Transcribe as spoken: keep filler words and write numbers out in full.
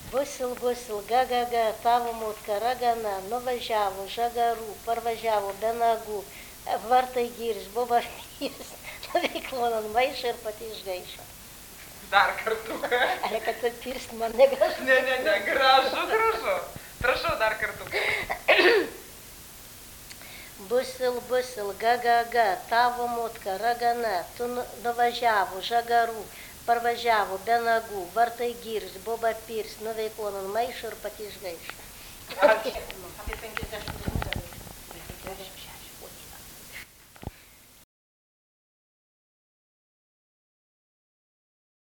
Bus il, bus ilga gaga, tavo motka ragana, nuvažiavo žagarų, parvažiavo be nagų, vartai girs, boba pyrs, nuveiklo ant maišą ir pati išgaišo. Dar kartuką. Ale kad tai pirst man negražu. Ne, ne, ne, gražu, gražu. Prašau dar kartuką. Bus il, bus ilga gaga, tavo motka ragana, tu nuvažiavo žagarų, parvažiavo be nagų, vartai girs, boba pyrs, nuveiklo ant maišą ir pati išgaišo. Ačiū. Apie penkiasdešimt devyni.